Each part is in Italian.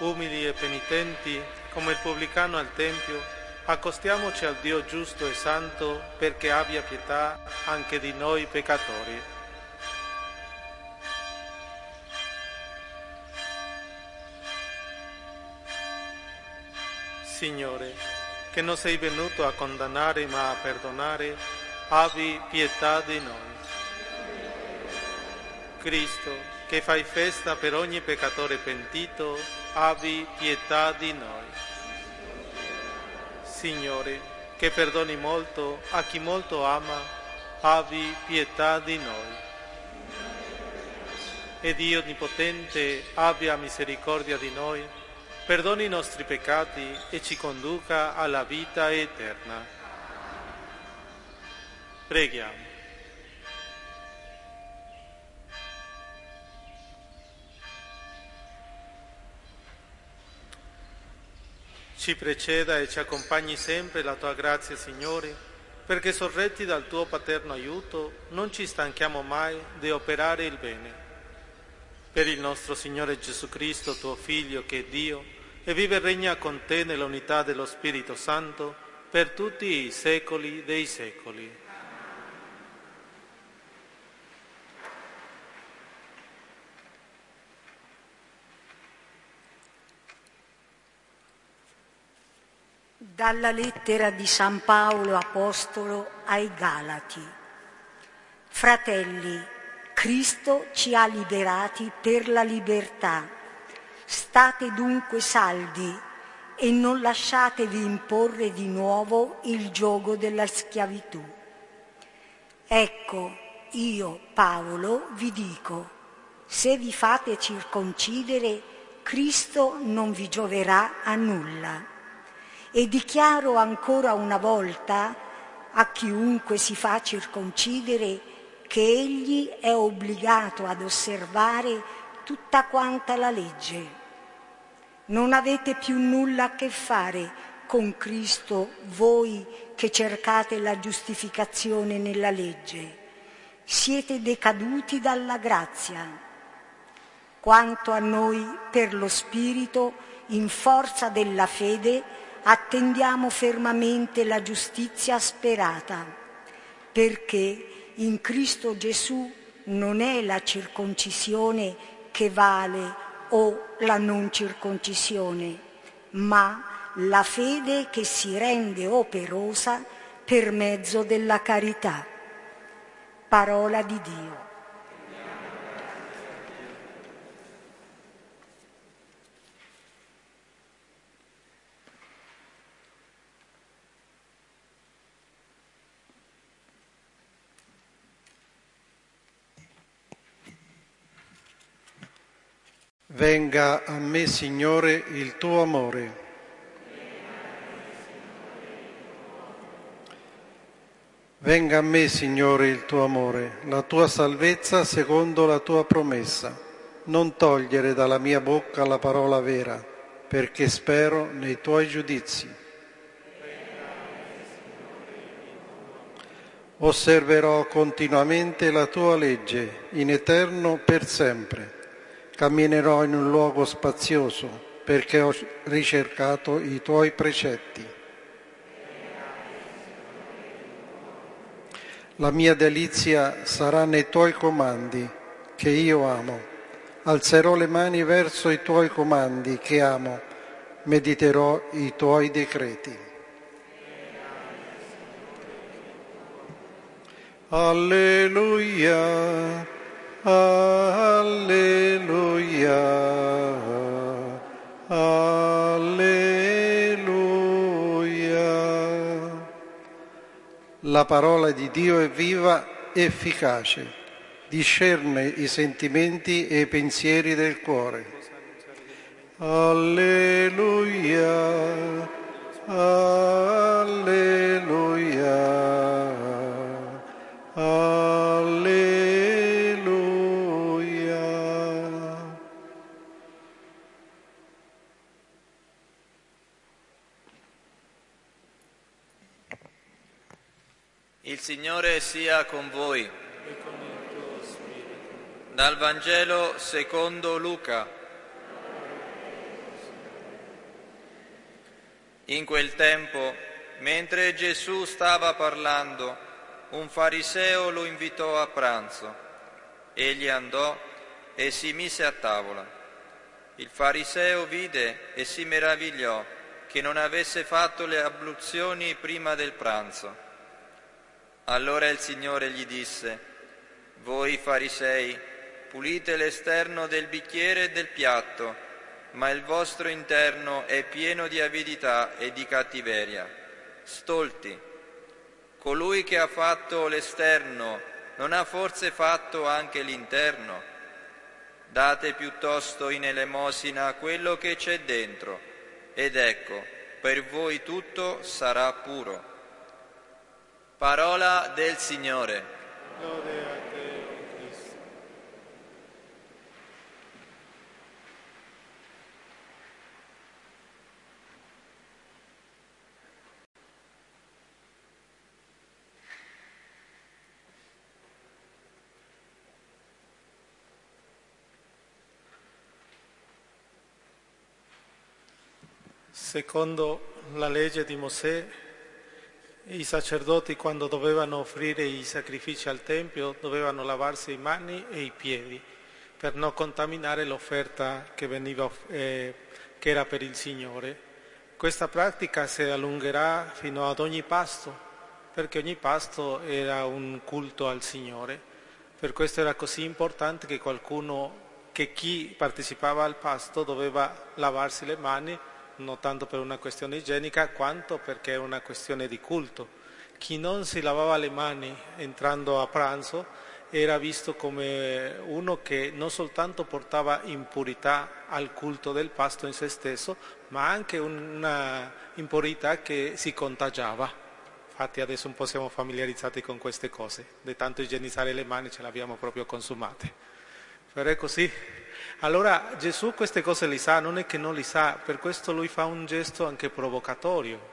umili e penitenti, come il pubblicano al Tempio, accostiamoci al Dio giusto e santo perché abbia pietà anche di noi peccatori. Signore, che non sei venuto a condannare ma a perdonare, abbi pietà di noi. Cristo, che fai festa per ogni peccatore pentito, abbi pietà di noi. Signore, che perdoni molto a chi molto ama, abbi pietà di noi. E Dio Onnipotente abbia misericordia di noi, perdoni i nostri peccati e ci conduca alla vita eterna. Preghiamo. Ci preceda e ci accompagni sempre la tua grazia, Signore, perché sorretti dal tuo paterno aiuto non ci stanchiamo mai di operare il bene. Per il nostro Signore Gesù Cristo, tuo Figlio, che è Dio, e vive e regna con te nell'unità dello Spirito Santo, per tutti i secoli dei secoli. Dalla lettera di San Paolo Apostolo ai Galati. Fratelli, Cristo ci ha liberati per la libertà. State dunque saldi e non lasciatevi imporre di nuovo il giogo della schiavitù. Ecco, io, Paolo, vi dico, se vi fate circoncidere, Cristo non vi gioverà a nulla. E dichiaro ancora una volta a chiunque si fa circoncidere che egli è obbligato ad osservare tutta quanta la legge. Non avete più nulla a che fare con Cristo voi che cercate la giustificazione nella legge. Siete decaduti dalla grazia. Quanto a noi, per lo Spirito, in forza della fede, attendiamo fermamente la giustizia sperata, perché in Cristo Gesù non è la circoncisione che vale o la non circoncisione, ma la fede che si rende operosa per mezzo della carità. Parola di Dio. Venga a me, Signore, il tuo amore. Venga a me, Signore, il tuo amore, la tua salvezza secondo la tua promessa. Non togliere dalla mia bocca la parola vera, perché spero nei tuoi giudizi. Osserverò continuamente la tua legge, in eterno per sempre. Camminerò in un luogo spazioso, perché ho ricercato i tuoi precetti. La mia delizia sarà nei tuoi comandi, che io amo. Alzerò le mani verso i tuoi comandi, che amo. Mediterò i tuoi decreti. Alleluia, alleluia, alleluia. La parola di Dio è viva e efficace, discerne i sentimenti e i pensieri del cuore. Alleluia, alleluia, alleluia. Il Signore sia con voi. E con il tuo spirito. Dal Vangelo secondo Luca. In quel tempo, mentre Gesù stava parlando, un fariseo lo invitò a pranzo. Egli andò e si mise a tavola. Il fariseo vide e si meravigliò che non avesse fatto le abluzioni prima del pranzo. Allora il Signore gli disse: voi farisei pulite l'esterno del bicchiere e del piatto, ma il vostro interno è pieno di avidità e di cattiveria. Stolti! Colui che ha fatto l'esterno non ha forse fatto anche l'interno? Date piuttosto in elemosina quello che c'è dentro, ed ecco, per voi tutto sarà puro. Parola del Signore. Lode a te, o Cristo. Secondo la legge di Mosè, i sacerdoti quando dovevano offrire i sacrifici al Tempio dovevano lavarsi le mani e i piedi per non contaminare l'offerta che era per il Signore. Questa pratica si allungherà fino ad ogni pasto, perché ogni pasto era un culto al Signore. Per questo era così importante che chi partecipava al pasto doveva lavarsi le mani, non tanto per una questione igienica quanto perché è una questione di culto. Chi non si lavava le mani entrando a pranzo era visto come uno che non soltanto portava impurità al culto del pasto in se stesso, ma anche una impurità che si contagiava. Infatti adesso un po' siamo familiarizzati con queste cose, di tanto igienizzare le mani ce le abbiamo proprio consumate. Però è così. Allora Gesù queste cose li sa, non è che non li sa, per questo lui fa un gesto anche provocatorio.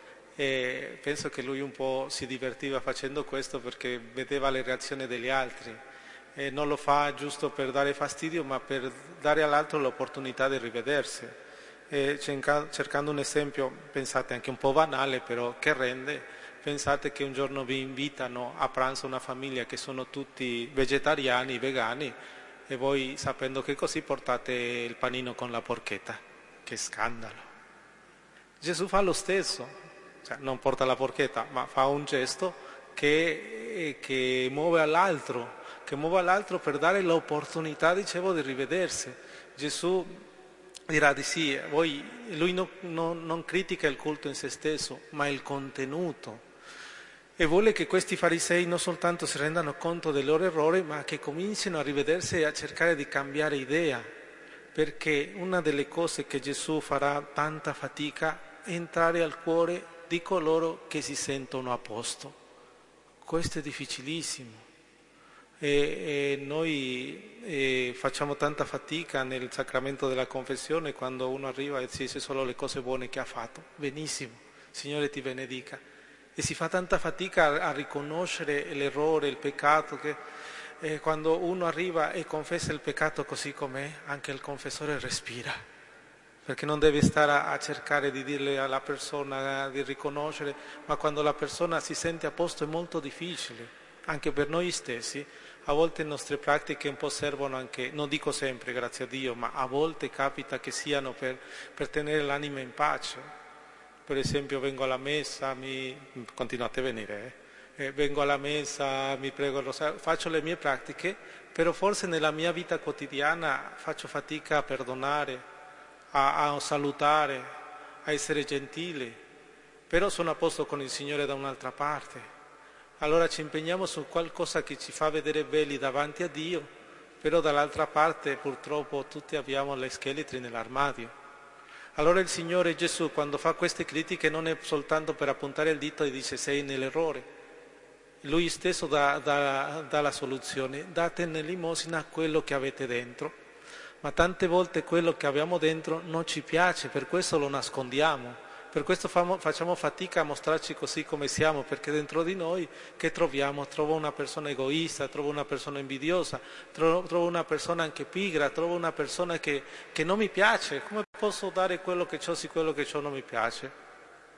E penso che lui un po' si divertiva facendo questo perché vedeva le reazioni degli altri. E non lo fa giusto per dare fastidio, ma per dare all'altro l'opportunità di rivedersi. E cercando un esempio, pensate anche un po' banale, però che rende, pensate che un giorno vi invitano a pranzo una famiglia che sono tutti vegetariani, vegani, e voi, sapendo che così, portate il panino con la porchetta. Che scandalo! Gesù fa lo stesso, cioè non porta la porchetta, ma fa un gesto che muove all'altro, per dare l'opportunità, dicevo, di rivedersi. Gesù dirà di sì, lui non critica il culto in se stesso, ma il contenuto. E vuole che questi farisei non soltanto si rendano conto del loro errore, ma che comincino a rivedersi e a cercare di cambiare idea, perché una delle cose che Gesù farà tanta fatica è entrare al cuore di coloro che si sentono a posto. Questo è difficilissimo. E noi facciamo tanta fatica nel sacramento della confessione quando uno arriva e si dice solo le cose buone che ha fatto. Benissimo, Signore ti benedica. E si fa tanta fatica a riconoscere l'errore, il peccato, che quando uno arriva e confessa il peccato così com'è, anche il confessore respira, perché non deve stare a cercare di dirle alla persona, di riconoscere, ma quando la persona si sente a posto è molto difficile, anche per noi stessi. A volte le nostre pratiche un po' servono anche, non dico sempre, grazie a Dio, ma a volte capita che siano per tenere l'anima in pace. Per esempio vengo alla messa, continuate a venire, vengo alla messa, mi prego il rosario, faccio le mie pratiche, però forse nella mia vita quotidiana faccio fatica a perdonare, a salutare, a essere gentile, però sono a posto con il Signore da un'altra parte. Allora ci impegniamo su qualcosa che ci fa vedere belli davanti a Dio, però dall'altra parte purtroppo tutti abbiamo le scheletri nell'armadio. Allora il Signore Gesù, quando fa queste critiche, non è soltanto per appuntare il dito e dice sei nell'errore. Lui stesso dà la soluzione: date nell'elemosina quello che avete dentro. Ma tante volte quello che abbiamo dentro non ci piace, per questo lo nascondiamo. Per questo facciamo fatica a mostrarci così come siamo, perché dentro di noi che troviamo? Trovo una persona egoista, trovo una persona invidiosa, trovo una persona anche pigra, trovo una persona che non mi piace. Come posso dare quello che ho se quello che ho non mi piace?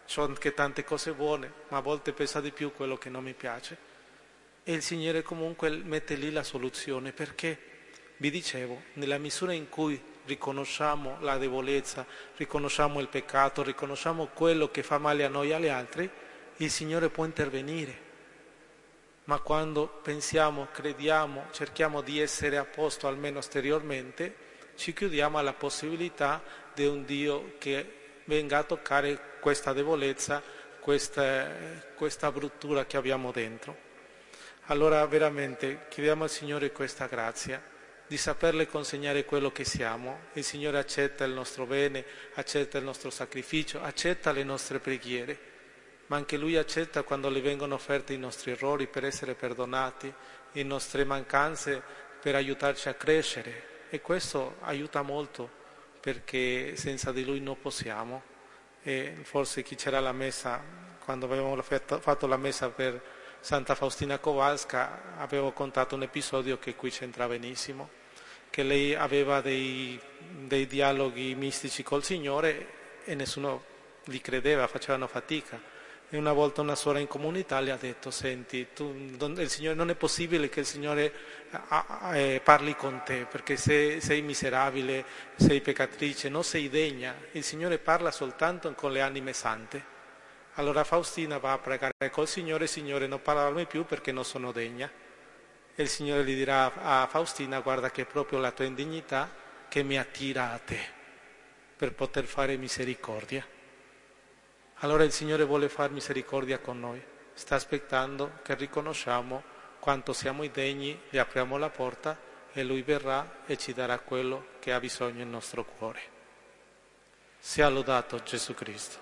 C'ho anche tante cose buone, ma a volte pesa di più quello che non mi piace. E il Signore comunque mette lì la soluzione, perché, vi dicevo, nella misura in cui riconosciamo la debolezza, riconosciamo il peccato, riconosciamo quello che fa male a noi e agli altri, il Signore può intervenire. Ma quando pensiamo, crediamo, cerchiamo di essere a posto almeno esteriormente, ci chiudiamo alla possibilità di un Dio che venga a toccare questa debolezza, questa bruttura che abbiamo dentro. Allora veramente chiediamo al Signore questa grazia di saperle consegnare quello che siamo. Il Signore accetta il nostro bene, accetta il nostro sacrificio, accetta le nostre preghiere, ma anche Lui accetta quando le vengono offerte i nostri errori per essere perdonati, le nostre mancanze per aiutarci a crescere, e questo aiuta molto, perché senza di Lui non possiamo. E forse chi c'era alla messa, quando avevamo fatto la messa per Santa Faustina Kowalska, avevo contato un episodio che qui c'entra benissimo, che lei aveva dei dialoghi mistici col Signore e nessuno li credeva, facevano fatica. E una volta una suora in comunità le ha detto: senti, il Signore, non è possibile che il Signore parli con te, perché sei miserabile, sei peccatrice, non sei degna. Il Signore parla soltanto con le anime sante. Allora Faustina va a pregare col Signore: Signore, non parlarmi più perché non sono degna. E il Signore gli dirà a Faustina: guarda che è proprio la tua indignità che mi attira a te per poter fare misericordia. Allora il Signore vuole fare misericordia con noi, sta aspettando che riconosciamo quanto siamo indegni, gli apriamo la porta e Lui verrà e ci darà quello che ha bisogno il nostro cuore. Sia lodato Gesù Cristo.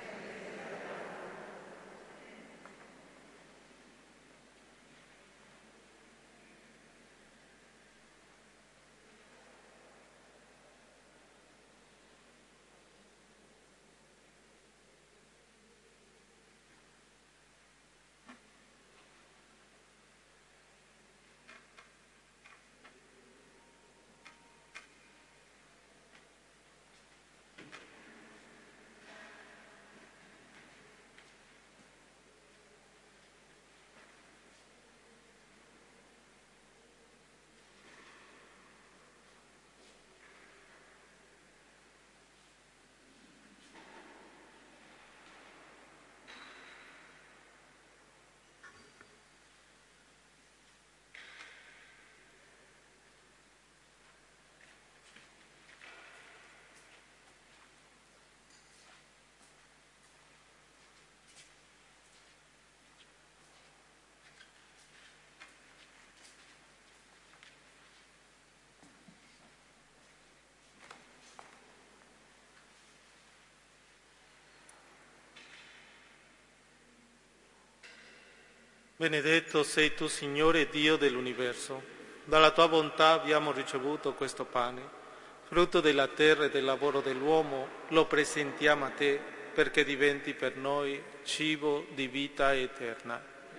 Benedetto sei tu, Signore Dio dell'universo. Dalla tua bontà abbiamo ricevuto questo pane, frutto della terra e del lavoro dell'uomo. Lo presentiamo a te perché diventi per noi cibo di vita eterna.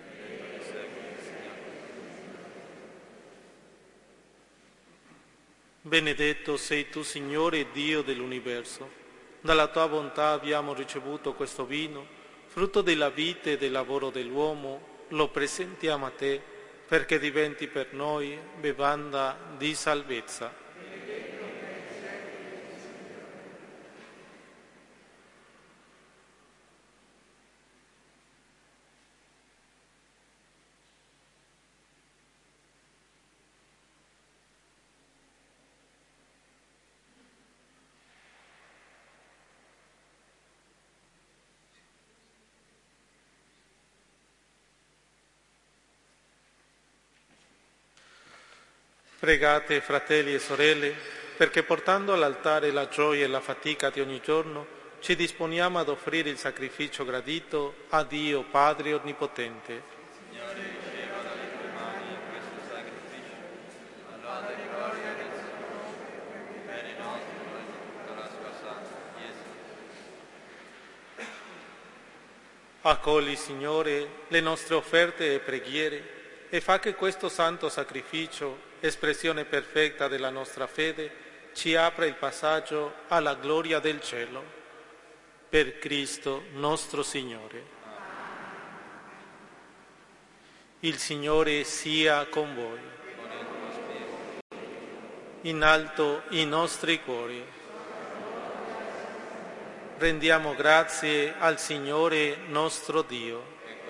Benedetto sei tu, Signore Dio dell'universo. Dalla tua bontà abbiamo ricevuto questo vino, frutto della vita e del lavoro dell'uomo. Lo presentiamo a te perché diventi per noi bevanda di salvezza. Pregate, fratelli e sorelle, perché portando all'altare la gioia e la fatica di ogni giorno, ci disponiamo ad offrire il sacrificio gradito a Dio Padre Onnipotente. Signore, riceva dalle tue mani questo sacrificio, alla gloria del suo nome, per i nostri e di tutta la sua santa Chiesa. Accogli, Signore, le nostre offerte e preghiere e fa che questo santo sacrificio, espressione perfetta della nostra fede, ci apra il passaggio alla gloria del cielo. Per Cristo nostro Signore. Il Signore sia con voi. In alto i nostri cuori. Rendiamo grazie al Signore nostro Dio.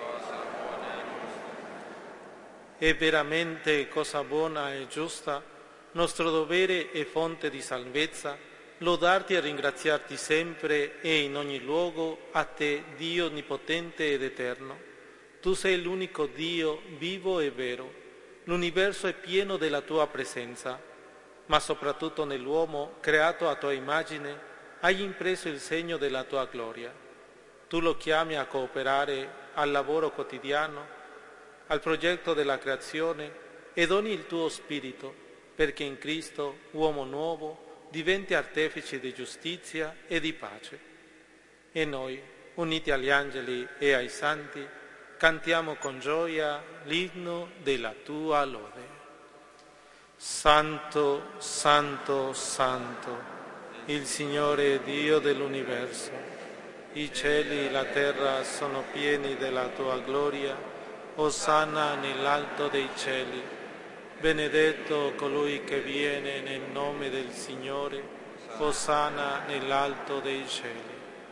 È veramente cosa buona e giusta, nostro dovere e fonte di salvezza, lodarti e ringraziarti sempre e in ogni luogo a te, Dio onnipotente ed eterno. Tu sei l'unico Dio vivo e vero. L'universo è pieno della tua presenza, ma soprattutto nell'uomo, creato a tua immagine, hai impresso il segno della tua gloria. Tu lo chiami a cooperare al lavoro quotidiano, al progetto della creazione e doni il tuo spirito, perché in Cristo, uomo nuovo, diventi artefice di giustizia e di pace. E noi, uniti agli angeli e ai santi, cantiamo con gioia l'inno della tua lode. Santo, santo, santo, il Signore Dio dell'universo. I cieli e la terra sono pieni della tua gloria. Osanna nell'alto dei cieli. Benedetto colui che viene nel nome del Signore. Osanna nell'alto dei cieli.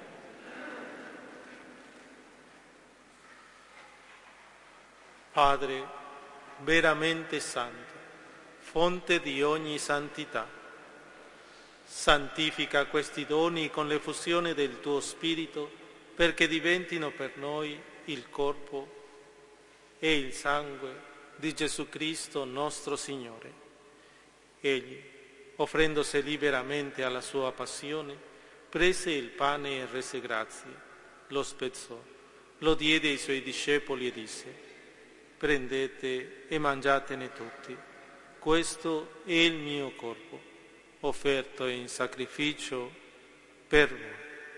Padre, veramente santo, fonte di ogni santità, santifica questi doni con l'effusione del tuo Spirito, perché diventino per noi il corpo e il sangue di Gesù Cristo nostro Signore. Egli, offrendosi liberamente alla sua passione, prese il pane e rese grazie, lo spezzò, lo diede ai suoi discepoli e disse: prendete e mangiatene tutti, questo è il mio corpo, offerto in sacrificio per voi.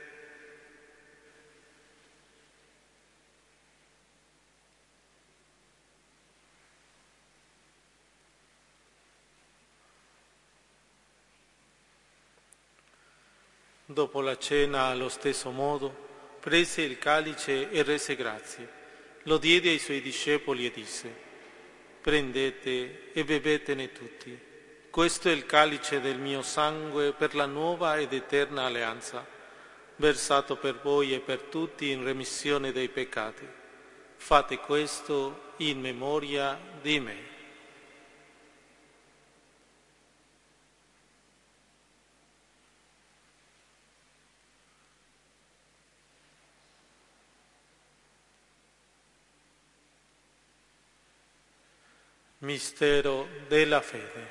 Dopo la cena, allo stesso modo, prese il calice e rese grazie. Lo diede ai suoi discepoli e disse: prendete e bevetene tutti. Questo è il calice del mio sangue per la nuova ed eterna alleanza, versato per voi e per tutti in remissione dei peccati. Fate questo in memoria di me. Mistero della fede.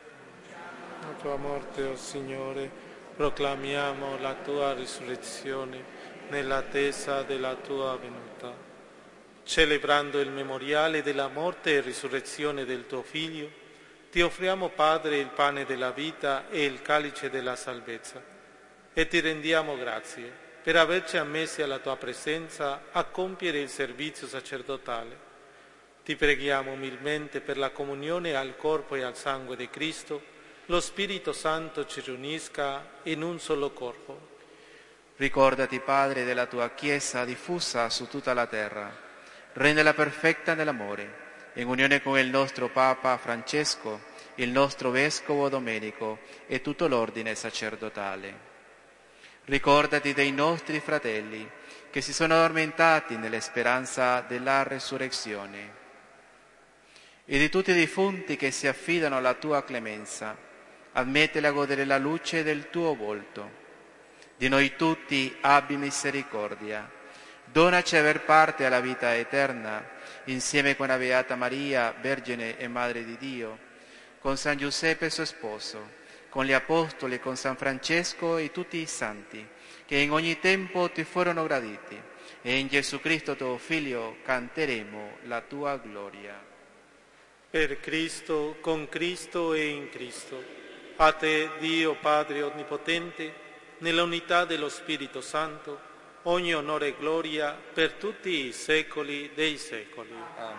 La tua morte, o Signore, proclamiamo la tua risurrezione nell'attesa della tua venuta. Celebrando il memoriale della morte e risurrezione del tuo Figlio, ti offriamo, Padre, il pane della vita e il calice della salvezza, e ti rendiamo grazie per averci ammessi alla tua presenza a compiere il servizio sacerdotale. Ti preghiamo umilmente per la comunione al corpo e al sangue di Cristo, lo Spirito Santo ci riunisca in un solo corpo. Ricordati, Padre, della tua Chiesa diffusa su tutta la terra. Rendela perfetta nell'amore, in unione con il nostro Papa Francesco, il nostro Vescovo Domenico e tutto l'ordine sacerdotale. Ricordati dei nostri fratelli che si sono addormentati nella speranza della resurrezione e di tutti i defunti che si affidano alla tua clemenza. Ammettili a godere la luce del tuo volto. Di noi tutti abbi misericordia. Donaci aver parte alla vita eterna, insieme con la Beata Maria, Vergine e Madre di Dio, con San Giuseppe suo sposo, con gli Apostoli, con San Francesco e tutti i santi, che in ogni tempo ti furono graditi, e in Gesù Cristo tuo Figlio canteremo la tua gloria. Per Cristo, con Cristo e in Cristo, a te, Dio Padre Onnipotente, nella unità dello Spirito Santo, ogni onore e gloria per tutti i secoli dei secoli. Amen.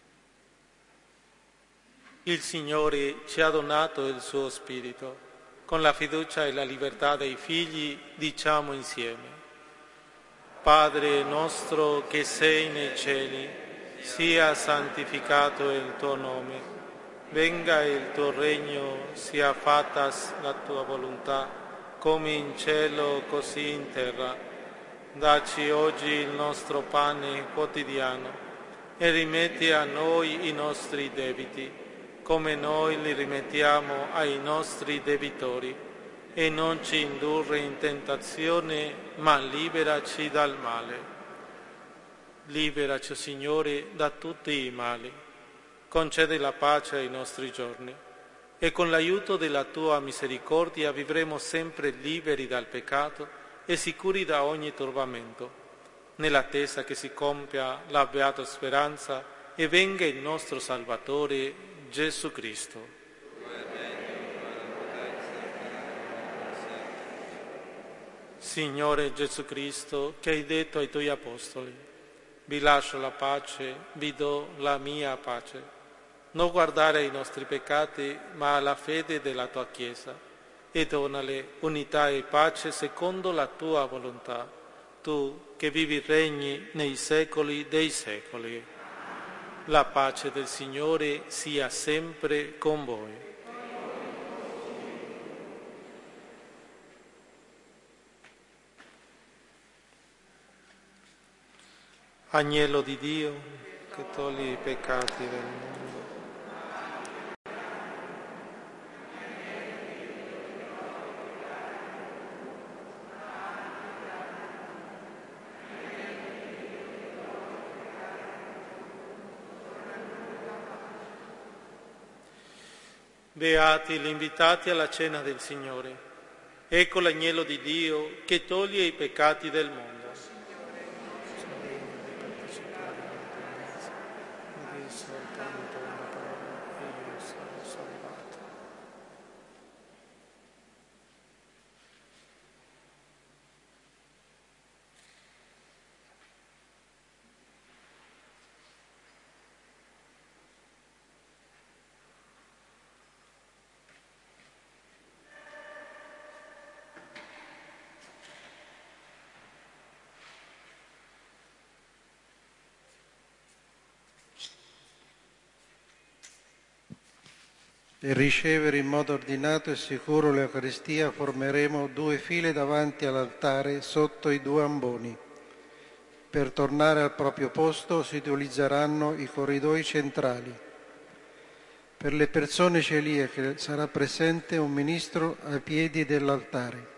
Il Signore ci ha donato il suo Spirito. con la fiducia e la libertà dei figli, diciamo insieme: Padre nostro che sei nei cieli, sia santificato il tuo nome, venga il tuo regno, sia fatta la tua volontà, come in cielo così in terra. Dacci oggi il nostro pane quotidiano e rimetti a noi i nostri debiti, come noi li rimettiamo ai nostri debitori. E non ci indurre in tentazione, ma liberaci dal male. Liberaci, Signore, da tutti i mali. Concedi la pace ai nostri giorni e con l'aiuto della Tua misericordia vivremo sempre liberi dal peccato e sicuri da ogni turbamento, nell'attesa che si compia la beata speranza e venga il nostro Salvatore Gesù Cristo. Signore Gesù Cristo, che hai detto ai Tuoi Apostoli: vi lascio la pace, vi do la mia pace. Non guardare ai nostri peccati, ma alla fede della Tua Chiesa, e donale unità e pace secondo la Tua volontà, Tu che vivi e regni nei secoli dei secoli. La pace del Signore sia sempre con voi. Agnello di Dio, che togli i peccati del mondo. Beati gli invitati alla cena del Signore. Ecco l'agnello di Dio che toglie i peccati del mondo. Per ricevere in modo ordinato e sicuro l'Eucaristia formeremo 2 file davanti all'altare sotto i 2 amboni. Per tornare al proprio posto si utilizzeranno i corridoi centrali. Per le persone celiache sarà presente un ministro ai piedi dell'altare.